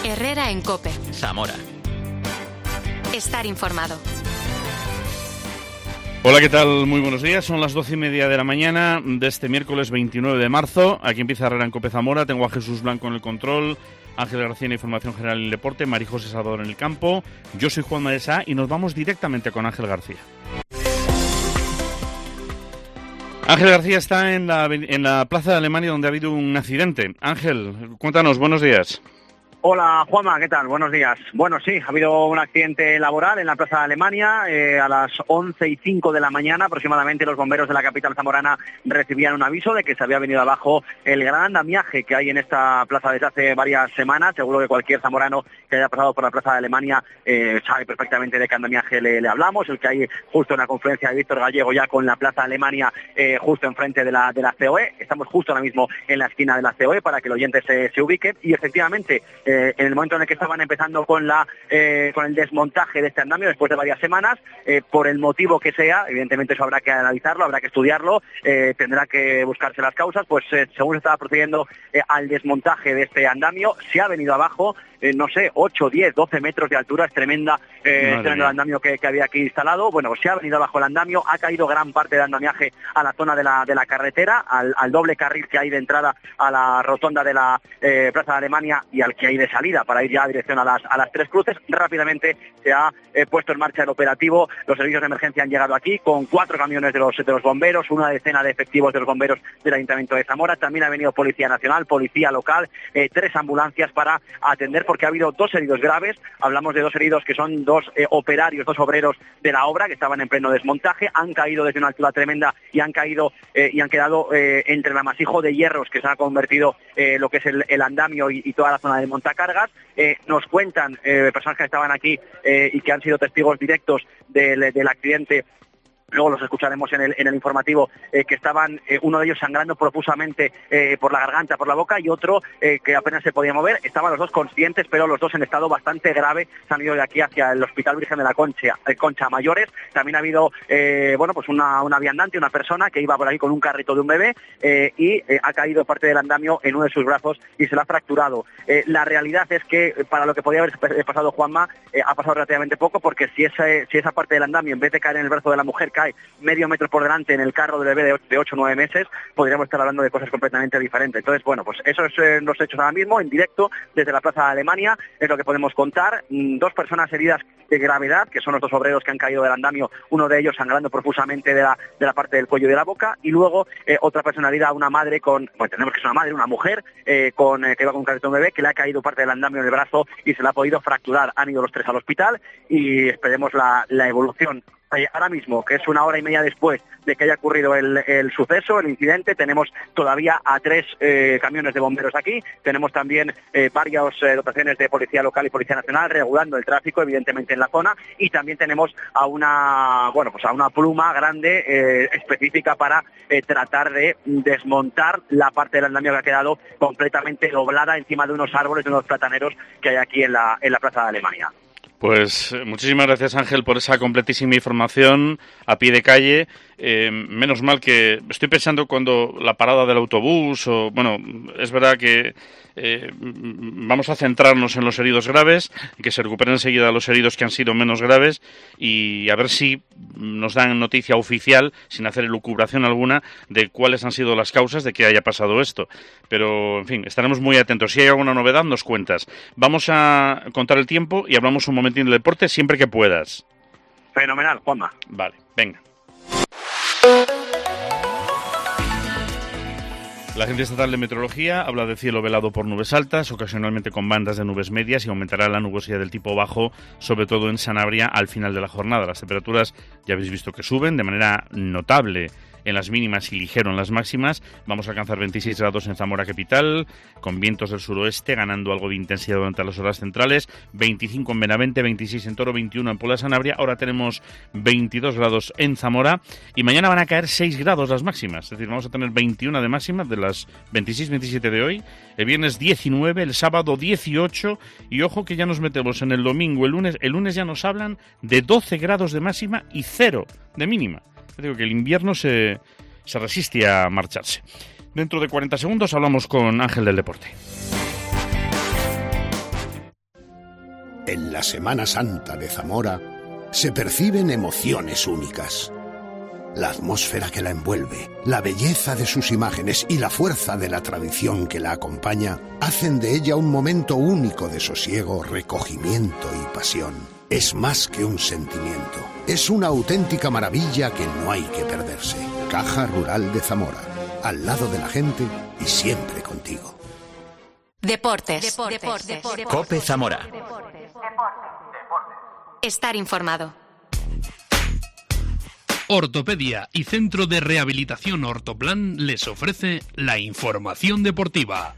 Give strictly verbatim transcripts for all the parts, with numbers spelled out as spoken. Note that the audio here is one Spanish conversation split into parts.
Herrera en COPE. Zamora. Estar informado. Hola, ¿qué tal? Muy buenos días. Son las doce y media de la mañana de este miércoles veintinueve de marzo. Aquí empieza Herrera en COPE Zamora. Tengo a Jesús Blanco en el control, Ángel García en Información General en el Deporte, María José Salvador en el campo. Yo soy Juan Maesá y nos vamos directamente con Ángel García. Ángel García está en la, en la Plaza de Alemania, donde ha habido un accidente. Ángel, cuéntanos, buenos días. Hola Juanma, ¿qué tal? Buenos días. Bueno, sí, ha habido un accidente laboral en la Plaza de Alemania. Eh, a las once y cinco de la mañana aproximadamente los bomberos de la capital zamorana recibían un aviso de que se había venido abajo el gran andamiaje que hay en esta plaza desde hace varias semanas. Seguro que cualquier zamorano que haya pasado por la Plaza de Alemania eh, sabe perfectamente de qué andamiaje le, le hablamos, el que hay justo en la confluencia de Víctor Gallego ya con la Plaza de Alemania eh, justo enfrente de la, de la C O E. Estamos justo ahora mismo en la esquina de la C O E para que el oyente se, se ubique y efectivamente eh, en el momento en el que estaban empezando con la eh, con el desmontaje de este andamio después de varias semanas, eh, por el motivo que sea, evidentemente eso habrá que analizarlo, habrá que estudiarlo, eh, tendrá que buscarse las causas, pues eh, según se estaba procediendo eh, al desmontaje de este andamio, se ha venido abajo, eh, no sé, ocho, diez, doce metros de altura, es tremenda, eh, tremendo el andamio que, que había aquí instalado. Bueno, pues se ha venido abajo el andamio, ha caído gran parte del andamiaje a la zona de la, de la carretera, al, al doble carril que hay de entrada a la rotonda de la eh, Plaza de Alemania y al que hay de salida para ir ya a dirección a las, a las Tres Cruces. Rápidamente se ha eh, puesto en marcha el operativo, los servicios de emergencia han llegado aquí con cuatro camiones de los, de los bomberos, una decena de efectivos de los bomberos del Ayuntamiento de Zamora, también ha venido Policía Nacional, Policía Local, eh, tres ambulancias para atender porque ha habido dos heridos graves, hablamos de dos heridos que son dos eh, operarios, dos obreros de la obra que estaban en pleno desmontaje, han caído desde una altura tremenda y han caído eh, y han quedado eh, entre el amasijo de hierros que se ha convertido eh, lo que es el, el andamio y, y toda la zona de montacargas. Eh, nos cuentan eh, personas que estaban aquí eh, y que han sido testigos directos del, del accidente. Luego los escucharemos en el, en el informativo, eh, que estaban, eh, uno de ellos sangrando profusamente eh, por la garganta, por la boca, y otro eh, que apenas se podía mover. Estaban los dos conscientes, pero los dos en estado bastante grave. Se han ido de aquí hacia el Hospital Virgen de la Concha, eh, Concha Mayores. También ha habido, eh, bueno, pues una, una viandante, una persona que iba por ahí con un carrito de un bebé eh, y eh, ha caído parte del andamio en uno de sus brazos y se la ha fracturado. Eh, la realidad es que para lo que podía haber pasado Juanma, eh, ha pasado relativamente poco, porque si, ese, si esa parte del andamio, en vez de caer en el brazo de la mujer, cae medio metro por delante en el carro del bebé de ocho o nueve meses, podríamos estar hablando de cosas completamente diferentes. Entonces, bueno, pues eso es eh, los hechos ahora mismo, en directo, desde la Plaza de Alemania, es lo que podemos contar. Mm, dos personas heridas de gravedad, que son los dos obreros que han caído del andamio, uno de ellos sangrando profusamente de la, de la parte del cuello y de la boca, y luego eh, otra persona herida, una madre con, pues tenemos que es una madre, una mujer, eh, con eh, que iba con un carrito de bebé, que le ha caído parte del andamio en el brazo y se le ha podido fracturar. Han ido los tres al hospital y esperemos la, la evolución. Ahora mismo, que es una hora y media después de que haya ocurrido el, el suceso, el incidente, tenemos todavía a tres eh, camiones de bomberos aquí, tenemos también eh, varias eh, dotaciones de Policía Local y Policía Nacional regulando el tráfico, evidentemente en la zona, y también tenemos a una, bueno, pues a una pluma grande eh, específica para eh, tratar de desmontar la parte del andamio que ha quedado completamente doblada encima de unos árboles, de unos plataneros que hay aquí en la, en la Plaza de Alemania. Pues muchísimas gracias, Ángel, por esa completísima información a pie de calle. Eh, menos mal que estoy pensando cuando la parada del autobús, o bueno, es verdad que eh, vamos a centrarnos en los heridos graves, que se recuperen enseguida los heridos que han sido menos graves y a ver si nos dan noticia oficial, sin hacer elucubración alguna, de cuáles han sido las causas de que haya pasado esto. Pero, en fin, estaremos muy atentos. Si hay alguna novedad, nos cuentas. Vamos a contar el tiempo y hablamos un momentín del deporte siempre que puedas. Fenomenal, Juanma. Vale, venga. La Agencia Estatal de Meteorología habla de cielo velado por nubes altas, ocasionalmente con bandas de nubes medias, y aumentará la nubosidad del tipo bajo, sobre todo en Sanabria, al final de la jornada. Las temperaturas ya habéis visto que suben de manera notable en las mínimas y ligero en las máximas. Vamos a alcanzar veintiséis grados en Zamora capital, con vientos del suroeste, ganando algo de intensidad durante las horas centrales, veinticinco en Benavente, veintiséis en Toro, veintiuno en Puebla de Sanabria. Ahora tenemos veintidós grados en Zamora y mañana van a caer seis grados las máximas, es decir, vamos a tener veintiuno de máximas de las veintiséis veintisiete de hoy, el viernes diecinueve, el sábado dieciocho, y ojo que ya nos metemos en el domingo, el lunes, el lunes ya nos hablan de doce grados de máxima y cero de mínima. Digo que el invierno se, se resiste a marcharse. Dentro de cuarenta segundos hablamos con Ángel del Deporte. En la Semana Santa de Zamora se perciben emociones únicas. La atmósfera que la envuelve, la belleza de sus imágenes y la fuerza de la tradición que la acompaña hacen de ella un momento único de sosiego, recogimiento y pasión. Es más que un sentimiento, es una auténtica maravilla que no hay que perderse. Caja Rural de Zamora, al lado de la gente y siempre contigo. Deportes. Deportes. Deportes. Deportes. COPE Zamora. Estar informado. Ortopedia y Centro de Rehabilitación Ortoplan les ofrece la información deportiva.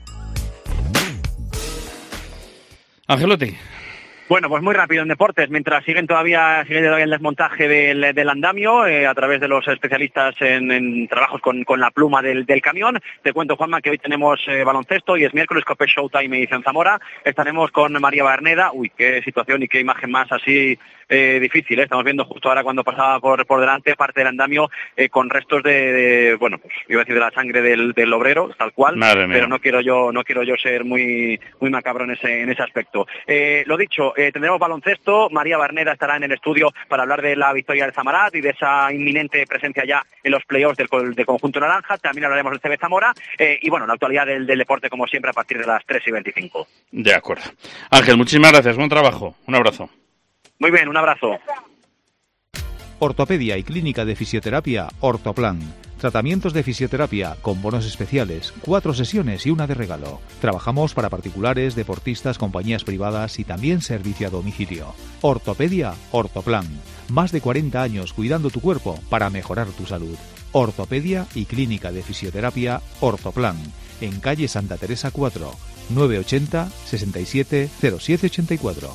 Angelotti. Bueno, pues muy rápido en deportes, mientras siguen todavía, sigue todavía el desmontaje del, del andamio eh, a través de los especialistas en, en trabajos con, con la pluma del, del camión. Te cuento, Juanma, que hoy tenemos eh, baloncesto y es miércoles, Cope Showtime edición Zamora. Estaremos con María Barneda. Uy, qué situación y qué imagen más así eh, difícil. ¿eh? Estamos viendo justo ahora cuando pasaba por, por delante parte del andamio eh, con restos de, de, bueno, pues iba a decir de la sangre del, del obrero, tal cual, pero no quiero yo no quiero yo ser muy muy macabro en ese, en ese aspecto. Eh, lo dicho, Eh, tendremos baloncesto. María Barneda estará en el estudio para hablar de la victoria del Zamarat y de esa inminente presencia ya en los playoffs del, del conjunto naranja. También hablaremos del C B Zamora eh, y bueno, la actualidad del, del deporte como siempre a partir de las tres y veinticinco. De acuerdo. Ángel, muchísimas gracias. Buen trabajo. Un abrazo. Muy bien, un abrazo. Ortopedia y Clínica de Fisioterapia Ortoplan. Tratamientos de fisioterapia con bonos especiales, cuatro sesiones y una de regalo. Trabajamos para particulares, deportistas, compañías privadas y también servicio a domicilio. Ortopedia Ortoplan. Más de cuarenta años cuidando tu cuerpo para mejorar tu salud. Ortopedia y Clínica de Fisioterapia Ortoplan. En calle Santa Teresa cuatro, nueve ochenta, sesenta y siete, cero siete ochenta y cuatro.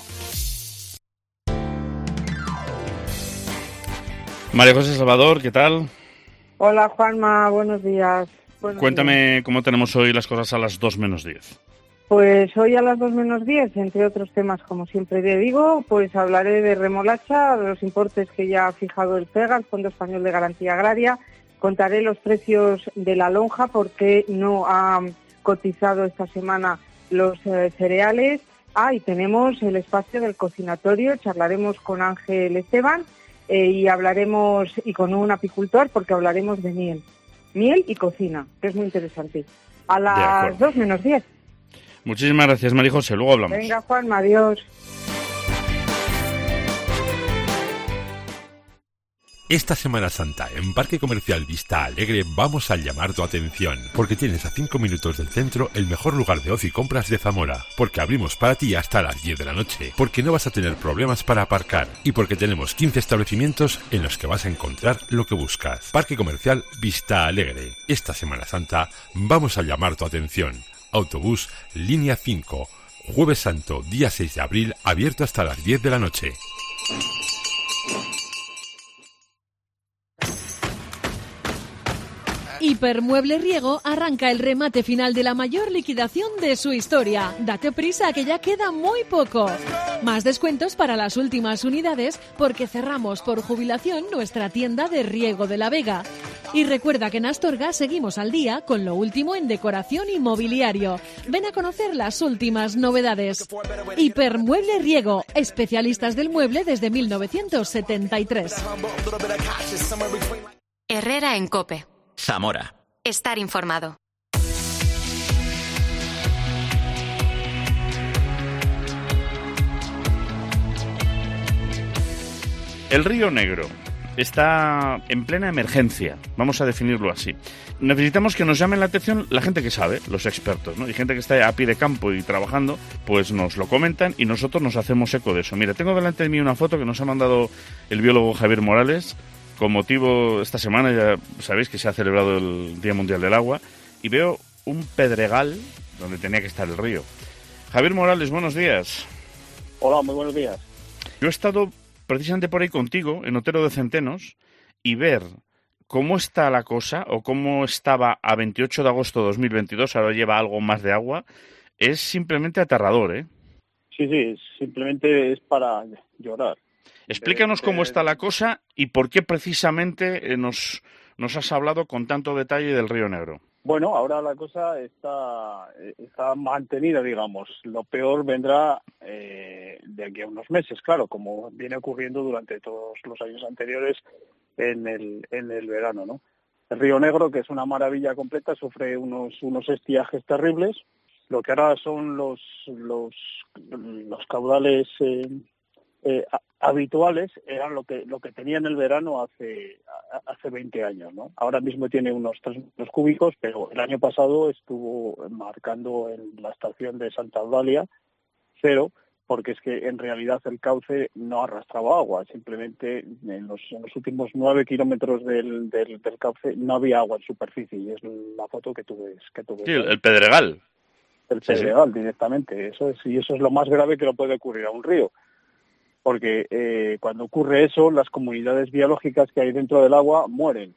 María José Salvador, ¿qué tal? Hola Juanma, buenos días. Buenos Cuéntame días. Cómo tenemos hoy las cosas a las dos menos diez. Pues hoy a las dos menos diez, entre otros temas, como siempre te digo, pues hablaré de remolacha, de los importes que ya ha fijado el FEGA, el Fondo Español de Garantía Agraria. Contaré los precios de la lonja, porque no ha cotizado esta semana los eh, cereales. Ah, y tenemos el espacio del cocinatorio, charlaremos con Ángel Esteban. Eh, y hablaremos, y con un apicultor, porque hablaremos de miel. Miel y cocina, que es muy interesante. A las dos menos diez. Muchísimas gracias, María José. Luego hablamos. Venga, Juanma, adiós. Esta Semana Santa, en Parque Comercial Vista Alegre, vamos a llamar tu atención, porque tienes a cinco minutos del centro el mejor lugar de ocio y compras de Zamora, porque abrimos para ti hasta las diez de la noche, porque no vas a tener problemas para aparcar, y porque tenemos quince establecimientos en los que vas a encontrar lo que buscas. Parque Comercial Vista Alegre. Esta Semana Santa, vamos a llamar tu atención. Autobús, línea cinco, Jueves Santo, día seis de abril, abierto hasta las diez de la noche. Hipermueble Riego arranca el remate final de la mayor liquidación de su historia. Date prisa, que ya queda muy poco. Más descuentos para las últimas unidades, porque cerramos por jubilación nuestra tienda de Riego de la Vega. Y recuerda que en Astorga seguimos al día con lo último en decoración y mobiliario. Ven a conocer las últimas novedades. Hipermueble Riego, especialistas del mueble desde mil novecientos setenta y tres. Herrera en COPE. Zamora. Estar informado. El Río Negro está en plena emergencia, vamos a definirlo así. Necesitamos que nos llamen la atención la gente que sabe, los expertos, ¿no? Y gente que está a pie de campo y trabajando, pues nos lo comentan y nosotros nos hacemos eco de eso. Mira, tengo delante de mí una foto que nos ha mandado el biólogo Javier Morales. Con motivo, esta semana ya sabéis que se ha celebrado el Día Mundial del Agua y veo un pedregal donde tenía que estar el río. Javier Morales, buenos días. Hola, muy buenos días. Yo he estado precisamente por ahí contigo, en Otero de Centenos, y ver cómo está la cosa, o cómo estaba a veintiocho de agosto de dos mil veintidós, ahora lleva algo más de agua, es simplemente aterrador, ¿eh? Sí, sí, simplemente es para llorar. Explícanos cómo está la cosa y por qué precisamente nos, nos has hablado con tanto detalle del Río Negro. Bueno, ahora la cosa está, está mantenida, digamos. Lo peor vendrá eh, de aquí a unos meses, claro, como viene ocurriendo durante todos los años anteriores en el, en el verano, ¿no? El Río Negro, que es una maravilla completa, sufre unos, unos estiajes terribles. Lo que ahora son los, los, los caudales eh, eh, habituales eran lo que lo que tenía en el verano hace hace veinte años, ¿no? Ahora mismo tiene unos tres metros cúbicos, pero el año pasado estuvo marcando en la estación de Santa Eulalia cero, porque es que en realidad el cauce no arrastraba agua, simplemente en los, en los últimos nueve kilómetros del, del, del cauce no había agua en superficie, y es la foto que tú ves. Que tú ves sí, el, el Pedregal. El Pedregal, sí, sí. Directamente, eso es, y eso es lo más grave que le puede ocurrir a un río. Porque eh, cuando ocurre eso, las comunidades biológicas que hay dentro del agua mueren.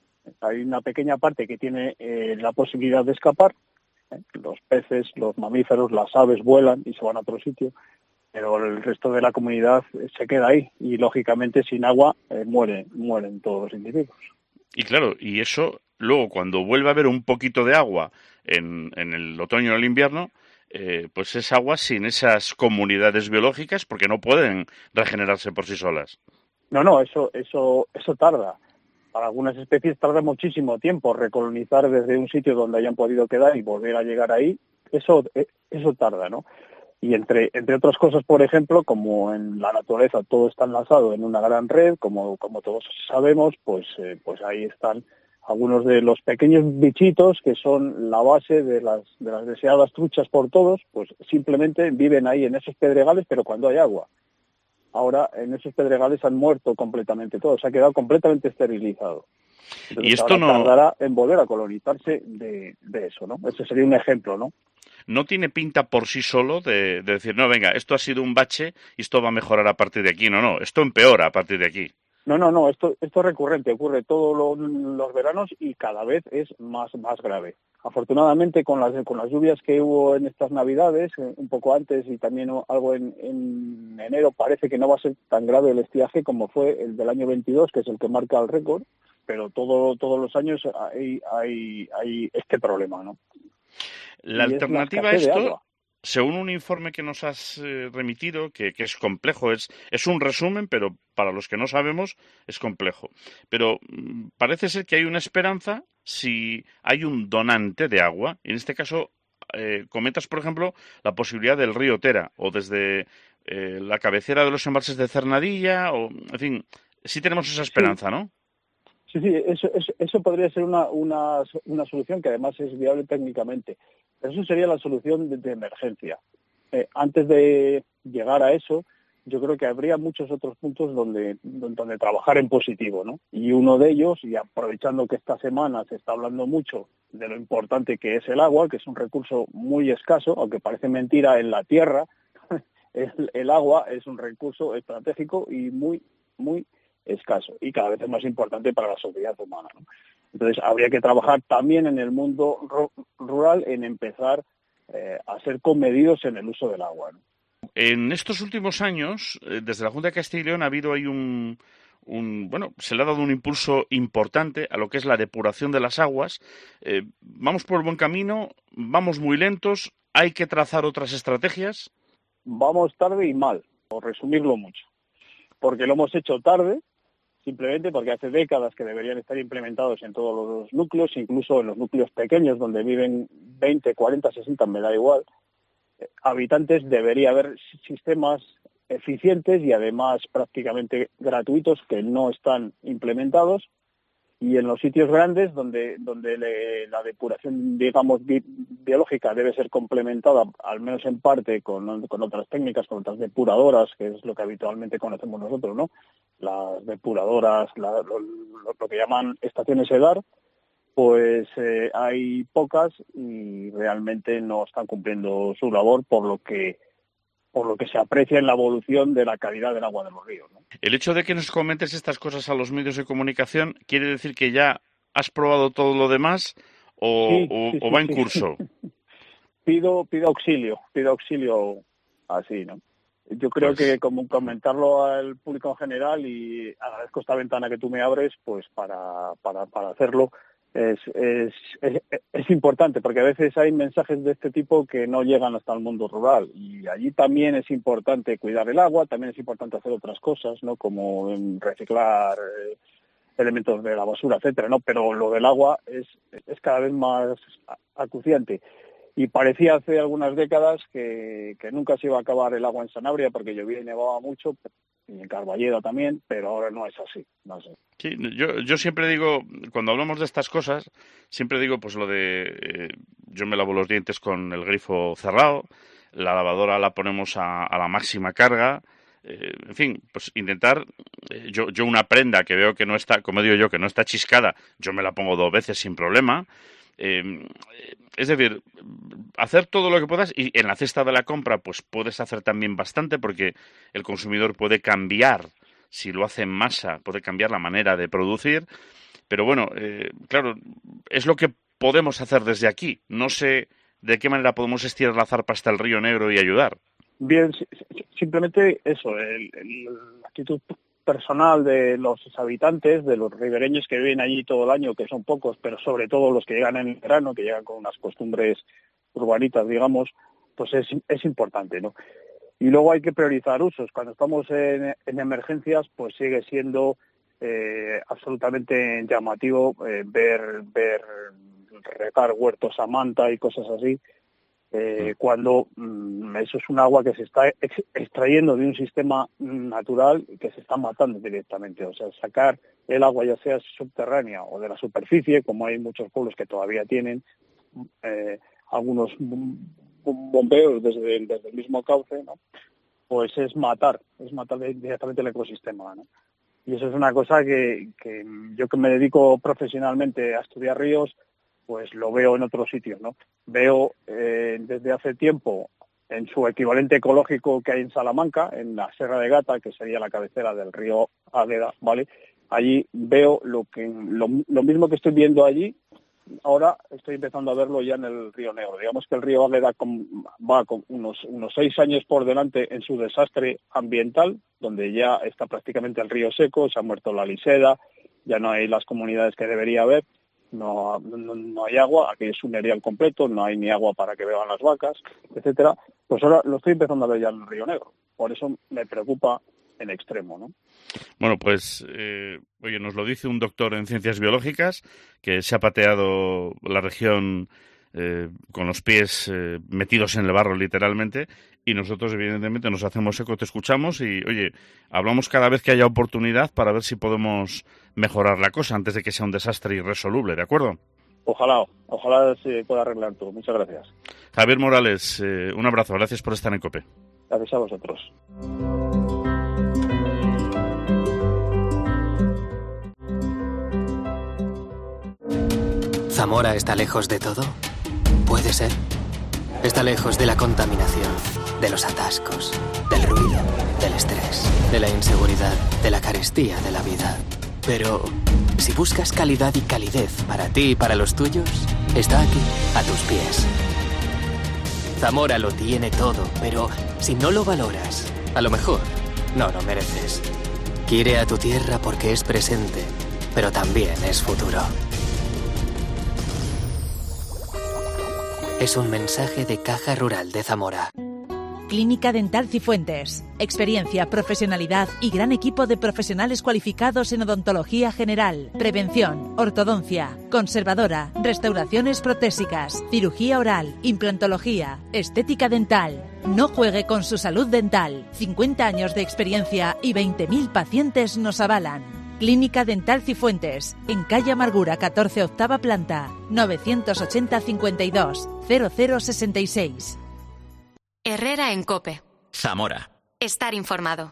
Hay una pequeña parte que tiene eh, la posibilidad de escapar. ¿eh? Los peces, los mamíferos, las aves vuelan y se van a otro sitio, pero el resto de la comunidad eh, se queda ahí y, lógicamente, sin agua eh, mueren, mueren todos los individuos. Y claro, y eso luego cuando vuelve a haber un poquito de agua en, en el otoño o el invierno, Eh, pues es agua sin esas comunidades biológicas porque no pueden regenerarse por sí solas. No, no, eso, eso, eso tarda. Para algunas especies tarda muchísimo tiempo recolonizar desde un sitio donde hayan podido quedar y volver a llegar ahí. Eso, eso tarda, ¿no? Y entre, entre otras cosas, por ejemplo, como en la naturaleza todo está enlazado en una gran red, como, como todos sabemos, pues, eh, pues ahí están algunos de los pequeños bichitos que son la base de las, de las deseadas truchas por todos, pues simplemente viven ahí en esos pedregales, pero cuando hay agua. Ahora en esos pedregales han muerto completamente todos, se ha quedado completamente esterilizado. Entonces, y esto ahora no tardará en volver a colonizarse de, de eso, ¿no? Ese sería un ejemplo, ¿no? No tiene pinta por sí solo de, de decir, no, venga, esto ha sido un bache y esto va a mejorar a partir de aquí. No, no, esto empeora a partir de aquí. No, no, no, esto, esto es recurrente, ocurre todos los, los veranos y cada vez es más, más grave. Afortunadamente, con las, con las lluvias que hubo en estas Navidades, un poco antes y también algo en, en enero, parece que no va a ser tan grave el estiaje como fue el del año veintidós, que es el que marca el récord, pero todo, todos los años hay, hay, hay este problema, ¿no? La y alternativa a esto, según un informe que nos has eh, remitido, que, que es complejo, es, es un resumen, pero para los que no sabemos es complejo. Pero mmm, parece ser que hay una esperanza si hay un donante de agua. En este caso, eh, comentas, por ejemplo, la posibilidad del río Tera, o desde eh, la cabecera de los embalses de Cernadilla, o en fin, sí tenemos esa esperanza, sí. ¿no? Sí, sí, eso, eso, eso podría ser una, una, una solución que además es viable técnicamente. Eso sería la solución de, de emergencia. Eh, antes de llegar a eso, yo creo que habría muchos otros puntos donde, donde trabajar en positivo, ¿no? Y uno de ellos, y aprovechando que esta semana se está hablando mucho de lo importante que es el agua, que es un recurso muy escaso, aunque parece mentira en la tierra, el, el agua es un recurso estratégico y muy, muy escaso, y cada vez es más importante para la sociedad humana, ¿no? Entonces habría que trabajar también en el mundo rural en empezar eh, a ser comedidos en el uso del agua, ¿no? En estos últimos años, desde la Junta de Castilla y León ha habido ahí un, un, bueno, se le ha dado un impulso importante a lo que es la depuración de las aguas. Eh, ¿Vamos por el buen camino? ¿Vamos muy lentos? ¿Hay que trazar otras estrategias? Vamos tarde y mal, por resumirlo mucho, porque lo hemos hecho tarde, simplemente porque hace décadas que deberían estar implementados en todos los núcleos, incluso en los núcleos pequeños donde viven veinte, cuarenta, sesenta, me da igual, eh, habitantes. Debería haber sistemas eficientes y además prácticamente gratuitos que no están implementados, y en los sitios grandes donde donde le, la depuración, digamos, bi, biológica debe ser complementada, al menos en parte, con, con otras técnicas, con otras depuradoras, que es lo que habitualmente conocemos nosotros, ¿no? Las depuradoras, la, lo, lo, lo que llaman estaciones EDAR, pues eh, hay pocas y realmente no están cumpliendo su labor, por lo que por lo que se aprecia en la evolución de la calidad del agua de los ríos, ¿no? El hecho de que nos comentes estas cosas a los medios de comunicación, ¿quiere decir que ya has probado todo lo demás o, sí, o, sí, o va sí, en curso? Sí. Pido, pido auxilio, pido auxilio así, ¿no? Yo creo pues... que como comentarlo al público en general, y agradezco esta ventana que tú me abres, pues para, para, para hacerlo, es, es, es, es importante, porque a veces hay mensajes de este tipo que no llegan hasta el mundo rural, y allí también es importante cuidar el agua, también es importante hacer otras cosas, ¿no? Como reciclar eh, elementos de la basura, etcétera, ¿no? Pero lo del agua es, es cada vez más acuciante. Y parecía hace algunas décadas que, que nunca se iba a acabar el agua en Sanabria porque llovía y nevaba mucho, y en Carballeda también, pero ahora no es así, no sé. Sí, yo, yo siempre digo, cuando hablamos de estas cosas, siempre digo pues lo de, eh, yo me lavo los dientes con el grifo cerrado, la lavadora la ponemos a, a la máxima carga, eh, en fin, pues intentar, eh, yo, yo una prenda que veo que no está, como digo yo, que no está chiscada, yo me la pongo dos veces sin problema. Eh, es decir, hacer todo lo que puedas, y en la cesta de la compra pues puedes hacer también bastante, porque el consumidor puede cambiar, si lo hace en masa, puede cambiar la manera de producir, pero bueno, eh, claro, es lo que podemos hacer desde aquí. No sé de qué manera podemos estirar la zarpa hasta el Río Negro y ayudar. Bien, simplemente eso, el, el, la actitud personal de los habitantes, de los ribereños que viven allí todo el año, que son pocos, pero sobre todo los que llegan en el verano, que llegan con unas costumbres urbanitas, digamos, pues es, es importante, ¿no? Y luego hay que priorizar usos. Cuando estamos en, en emergencias, pues sigue siendo eh, absolutamente llamativo eh, ver, ver regar huertos a manta y cosas así, Eh, cuando mmm, eso es un agua que se está ex- extrayendo de un sistema natural que se está matando directamente. O sea, sacar el agua ya sea subterránea o de la superficie, como hay muchos pueblos que todavía tienen eh, algunos bombeos desde, desde el mismo cauce, ¿no? Pues es matar, es matar directamente el ecosistema, ¿no? Y eso es una cosa que, que yo que me dedico profesionalmente a estudiar ríos, pues lo veo en otros sitios, ¿no? Veo eh, desde hace tiempo en su equivalente ecológico que hay en Salamanca, en la Serra de Gata, que sería la cabecera del río Águeda, ¿vale? Allí veo lo que lo, lo mismo que estoy viendo allí, ahora estoy empezando a verlo ya en el Río Negro. Digamos que el río Águeda con, va con unos, unos seis años por delante en su desastre ambiental, donde ya está prácticamente el río seco, se ha muerto la liseda, ya no hay las comunidades que debería haber. No, no, no hay agua, aquí es un erial completo, no hay ni agua para que beban las vacas, etcétera. Pues ahora lo estoy empezando a ver ya en el Río Negro. Por eso me preocupa en extremo, ¿no? Bueno, pues, eh, oye, nos lo dice un doctor en ciencias biológicas que se ha pateado la región eh, con los pies eh, metidos en el barro, literalmente, y nosotros, evidentemente, nos hacemos eco, te escuchamos y, oye, hablamos cada vez que haya oportunidad para ver si podemos mejorar la cosa antes de que sea un desastre irresoluble, ¿de acuerdo? Ojalá, ojalá se pueda arreglar todo. Muchas gracias. Javier Morales, eh, un abrazo, gracias por estar en COPE. Gracias a vosotros. ¿Zamora está lejos de todo? Puede ser. Está lejos de la contaminación, de los atascos, del ruido, del estrés, de la inseguridad, de la carestía de la vida. Pero si buscas calidad y calidez para ti y para los tuyos, está aquí, a tus pies. Zamora lo tiene todo, pero si no lo valoras, a lo mejor no lo mereces. Quiere a tu tierra porque es presente, pero también es futuro. Es un mensaje de Caja Rural de Zamora. Clínica Dental Cifuentes. Experiencia, profesionalidad y gran equipo de profesionales cualificados en odontología general, prevención, ortodoncia, conservadora, restauraciones protésicas, cirugía oral, implantología, estética dental. No juegue con su salud dental. cincuenta años de experiencia y veinte mil pacientes nos avalan. Clínica Dental Cifuentes, en calle Amargura catorce, octava planta, novecientos ochenta cincuenta y dos cero cero sesenta y seis. Herrera en COPE. Zamora. Estar informado.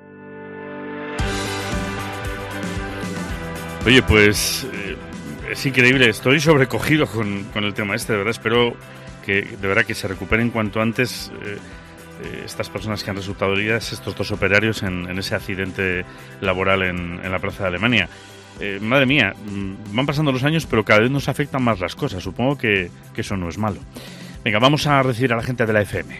Oye, pues eh, es increíble, estoy sobrecogido con, con el tema este, de verdad, espero que de verdad que se recuperen cuanto antes eh, eh, estas personas que han resultado heridas, estos dos operarios en, en ese accidente laboral en, en la Plaza de Alemania. Eh, madre mía, van pasando los años, pero cada vez nos afectan más las cosas, supongo que, que eso no es malo. Venga, vamos a recibir a la gente de la F M.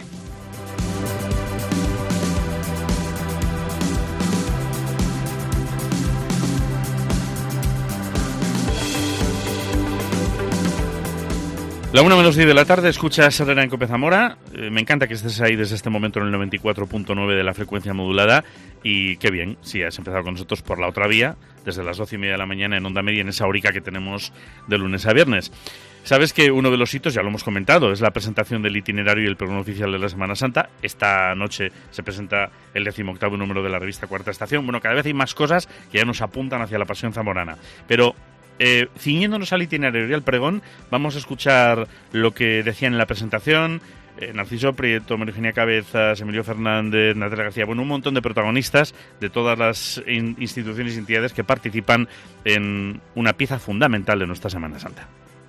La una menos diez de la tarde, escuchas Herrera en Cope Zamora. Eh, me encanta que estés ahí desde este momento en el noventa y cuatro punto nueve de la frecuencia modulada. Y qué bien, si has empezado con nosotros por la otra vía, desde las doce y media de la mañana en Onda Media, en esa horica que tenemos de lunes a viernes. Sabes que uno de los hitos, ya lo hemos comentado, es la presentación del itinerario y el pregón oficial de la Semana Santa. Esta noche se presenta el decimoctavo número de la revista Cuarta Estación. Bueno, cada vez hay más cosas que ya nos apuntan hacia la pasión zamorana. Pero Eh, ciñéndonos al itinerario y al pregón, vamos a escuchar lo que decían en la presentación eh, Narciso Prieto, María Eugenia Cabezas, Emilio Fernández, Natalia García, bueno, un montón de protagonistas de todas las in- instituciones y entidades que participan en una pieza fundamental de nuestra Semana Santa.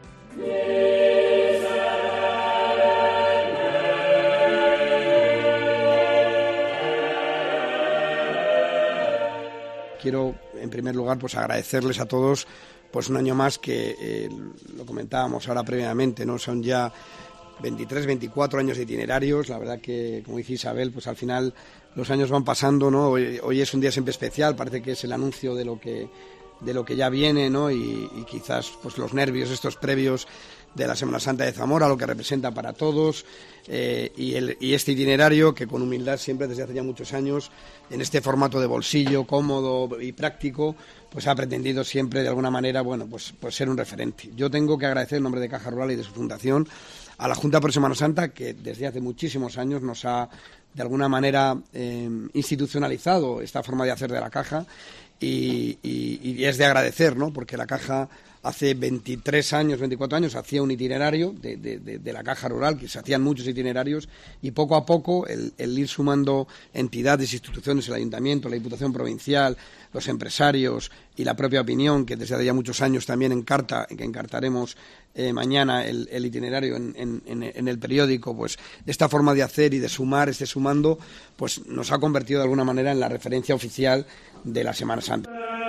Quiero, en primer lugar, pues agradecerles a todos pues un año más que, eh, lo comentábamos ahora previamente, ¿no? Son ya veintitrés, veinticuatro años de itinerarios. La verdad que, como dice Isabel, pues al final los años van pasando, ¿no? Hoy, hoy es un día siempre especial, parece que es el anuncio de lo que de lo que ya viene, ¿no? Y, y quizás pues los nervios estos previos de la Semana Santa de Zamora, lo que representa para todos, eh, y, el, y este itinerario que con humildad siempre desde hace ya muchos años, en este formato de bolsillo, cómodo y práctico, pues ha pretendido siempre de alguna manera, bueno, pues, pues ser un referente. Yo tengo que agradecer en nombre de Caja Rural y de su fundación a la Junta por Semana Santa, que desde hace muchísimos años nos ha de alguna manera eh, institucionalizado esta forma de hacer de la Caja. Y, y, y es de agradecer, ¿no? Porque la Caja hace veintitrés años, veinticuatro años, hacía un itinerario de, de, de, de la Caja Rural, que se hacían muchos itinerarios, y poco a poco el, el ir sumando entidades, instituciones, el Ayuntamiento, la Diputación Provincial, los empresarios y la propia opinión, que desde hace ya muchos años también encarta, que encartaremos eh, mañana el, el itinerario en, en, en el periódico, pues esta forma de hacer y de sumar, este sumando, pues nos ha convertido de alguna manera en la referencia oficial de la Semana Santa.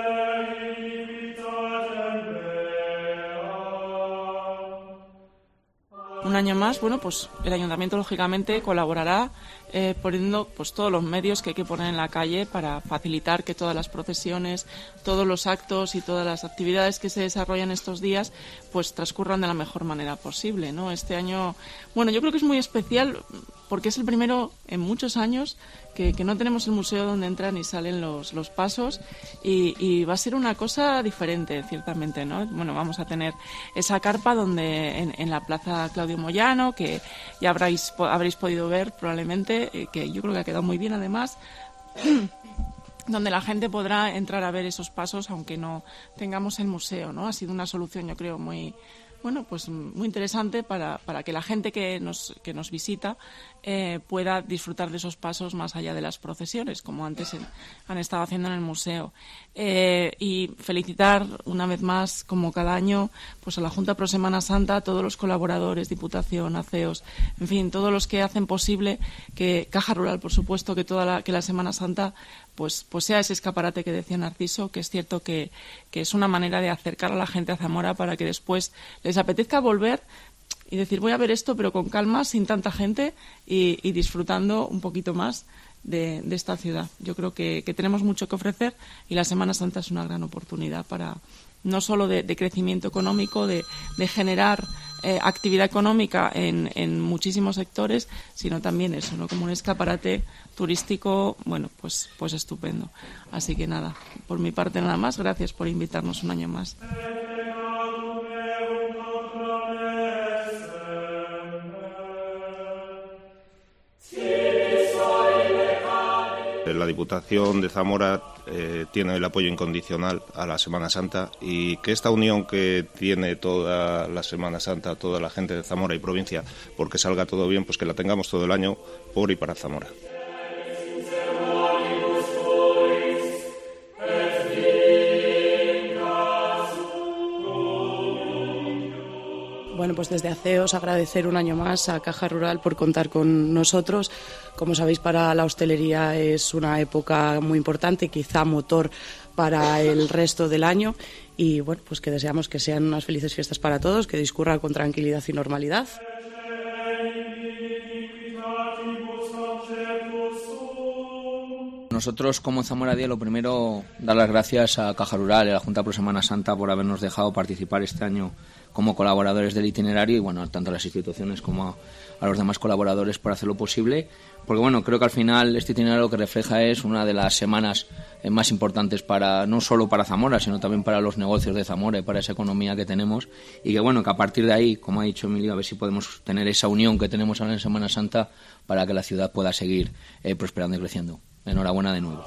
Un año más, bueno, pues el Ayuntamiento lógicamente colaborará eh, poniendo pues todos los medios que hay que poner en la calle para facilitar que todas las procesiones, todos los actos y todas las actividades que se desarrollan estos días pues transcurran de la mejor manera posible, ¿no? Este año, bueno, yo creo que es muy especial porque es el primero en muchos años que, que no tenemos el museo donde entran y salen los, los pasos y, y va a ser una cosa diferente, ciertamente, ¿no? Bueno, vamos a tener esa carpa donde en, en la Plaza Claudio Moyano, que ya habréis, habréis podido ver probablemente, eh, que yo creo que ha quedado muy bien además, donde la gente podrá entrar a ver esos pasos aunque no tengamos el museo, ¿no? Ha sido una solución, yo creo, muy... Bueno, pues muy interesante para, para que la gente que nos, que nos visita eh, pueda disfrutar de esos pasos más allá de las procesiones, como antes en, han estado haciendo en el museo. Eh, y felicitar una vez más, como cada año, pues a la Junta Pro Semana Santa, a todos los colaboradores, Diputación, A C E Os, en fin, todos los que hacen posible que Caja Rural, por supuesto, que toda la, que la Semana Santa pues, pues sea ese escaparate que decía Narciso, que es cierto que, que es una manera de acercar a la gente a Zamora para que después les apetezca volver y decir voy a ver esto pero con calma, sin tanta gente y, y disfrutando un poquito más de, de esta ciudad. Yo creo que, que tenemos mucho que ofrecer y la Semana Santa es una gran oportunidad para no solo de, de crecimiento económico, de, de generar eh, actividad económica en, en muchísimos sectores, sino también eso, ¿no? Como un escaparate turístico, bueno, pues, pues estupendo. Así que nada, por mi parte nada más, gracias por invitarnos un año más. La Diputación de Zamora eh, tiene el apoyo incondicional a la Semana Santa y que esta unión que tiene toda la Semana Santa, toda la gente de Zamora y provincia, porque salga todo bien, pues que la tengamos todo el año por y para Zamora. Bueno, pues desde A C E Os agradecer un año más a Caja Rural por contar con nosotros. Como sabéis, para la hostelería es una época muy importante, quizá motor para el resto del año. Y bueno, pues que deseamos que sean unas felices fiestas para todos, que discurran con tranquilidad y normalidad. Nosotros como Zamora diez, lo primero, dar las gracias a Caja Rural y a la Junta Pro Semana Santa por habernos dejado participar este año como colaboradores del itinerario y bueno, tanto a las instituciones como a, a los demás colaboradores por hacerlo posible, porque bueno, creo que al final este itinerario lo que refleja es una de las semanas eh, más importantes para, no solo para Zamora, sino también para los negocios de Zamora y para esa economía que tenemos, y que bueno, que a partir de ahí, como ha dicho Emilio, a ver si podemos tener esa unión que tenemos ahora en Semana Santa para que la ciudad pueda seguir eh, prosperando y creciendo. Enhorabuena de nuevo.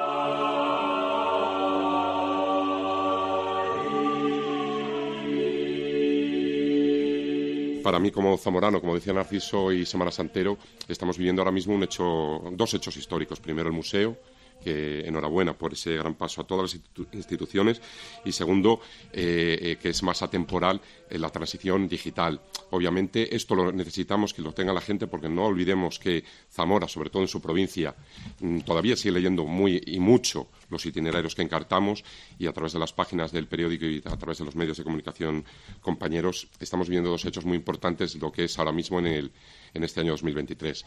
Para mí, como zamorano, como decía Narciso, y semana santero, estamos viviendo ahora mismo un hecho, dos hechos históricos. Primero, el museo, que enhorabuena por ese gran paso a todas las institu- instituciones. Y segundo, eh, eh, que es más atemporal, eh, la transición digital. Obviamente, esto lo necesitamos que lo tenga la gente, porque no olvidemos que Zamora, sobre todo en su provincia, mmm, todavía sigue leyendo muy y mucho los itinerarios que encartamos, y a través de las páginas del periódico y a través de los medios de comunicación, compañeros, estamos viviendo dos hechos muy importantes, lo que es ahora mismo en, el, en este año dos mil veintitrés.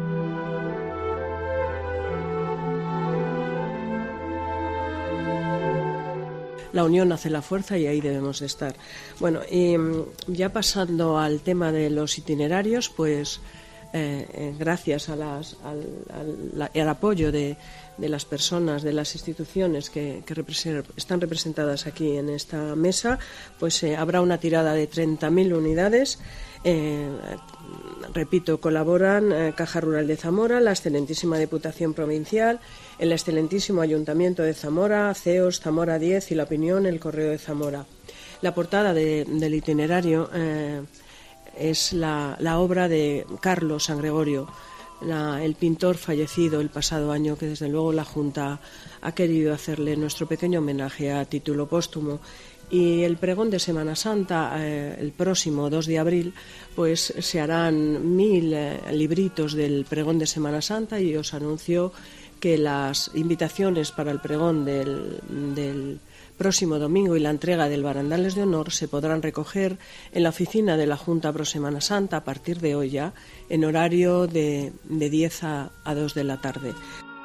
La unión hace la fuerza y ahí debemos de estar. Bueno, y ya pasando al tema de los itinerarios, pues eh, eh, gracias a las, al, al, al apoyo de, de las personas, de las instituciones que, que represent, están representadas aquí en esta mesa, pues eh, habrá una tirada de treinta mil unidades. Eh, repito, colaboran eh, Caja Rural de Zamora, la excelentísima Diputación Provincial, el excelentísimo Ayuntamiento de Zamora, C E O S, Zamora diez y La Opinión, el Correo de Zamora. La portada de, del itinerario eh, es la, la obra de Carlos San Gregorio, la, el pintor fallecido el pasado año, que desde luego la Junta ha querido hacerle nuestro pequeño homenaje a título póstumo. Y el pregón de Semana Santa, eh, el próximo dos de abril, pues se harán mil eh, libritos del pregón de Semana Santa, y os anuncio que las invitaciones para el pregón del, del próximo domingo y la entrega del Barandales de Honor se podrán recoger en la oficina de la Junta Pro Semana Santa a partir de hoy ya, en horario de, de diez a dos de la tarde.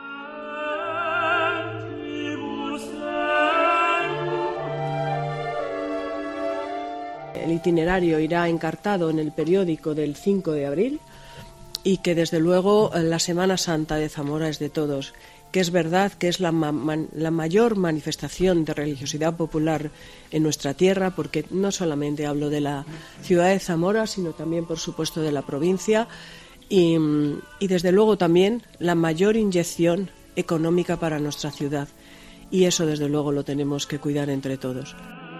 El itinerario irá encartado en el periódico del cinco de abril, y que desde luego la Semana Santa de Zamora es de todos, que es verdad que es la, ma- man- la mayor manifestación de religiosidad popular en nuestra tierra, porque no solamente hablo de la ciudad de Zamora, sino también, por supuesto, de la provincia, y, y desde luego también la mayor inyección económica para nuestra ciudad, y eso desde luego lo tenemos que cuidar entre todos.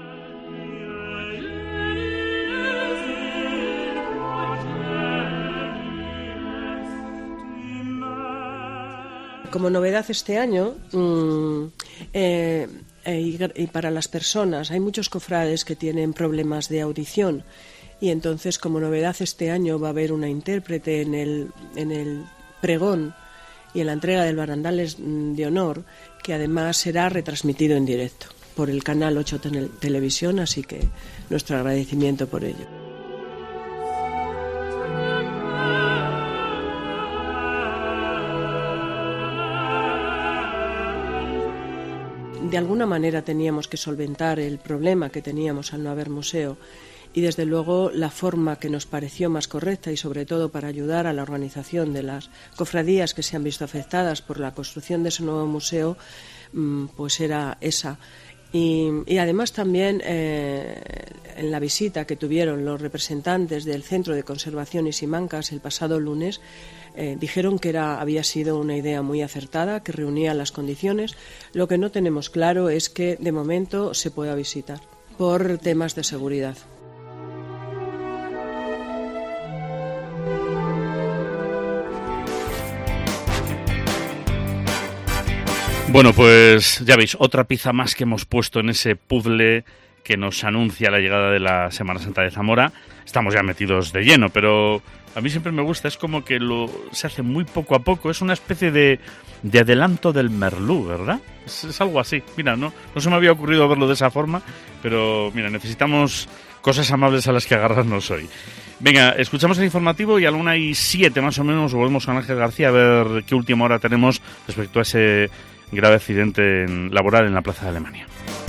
Como novedad este año, mmm, eh, eh, y, y para las personas, hay muchos cofrades que tienen problemas de audición, y entonces como novedad este año va a haber una intérprete en el, en el pregón y en la entrega del Barandales de Honor, que además será retransmitido en directo por el canal ocho Tele- Televisión, así que nuestro agradecimiento por ello. De alguna manera teníamos que solventar el problema que teníamos al no haber museo, y desde luego la forma que nos pareció más correcta, y sobre todo para ayudar a la organización de las cofradías que se han visto afectadas por la construcción de ese nuevo museo, pues era esa. Y, y además también eh, en la visita que tuvieron los representantes del Centro de Conservación y Simancas el pasado lunes, eh, dijeron que era, había sido una idea muy acertada, que reunía las condiciones. Lo que no tenemos claro es que de momento se pueda visitar por temas de seguridad. Bueno, pues ya veis, otra pieza más que hemos puesto en ese puzzle que nos anuncia la llegada de la Semana Santa de Zamora. Estamos ya metidos de lleno, pero a mí siempre me gusta, es como que lo se hace muy poco a poco, es una especie de, de adelanto del Merlú, ¿verdad? Es, es algo así, mira, no, no se me había ocurrido verlo de esa forma, pero mira, necesitamos cosas amables a las que agarrarnos hoy. Venga, escuchamos el informativo y a la una y siete más o menos volvemos con Ángel García a ver qué última hora tenemos respecto a ese grave accidente en, laboral en la Plaza de Alemania.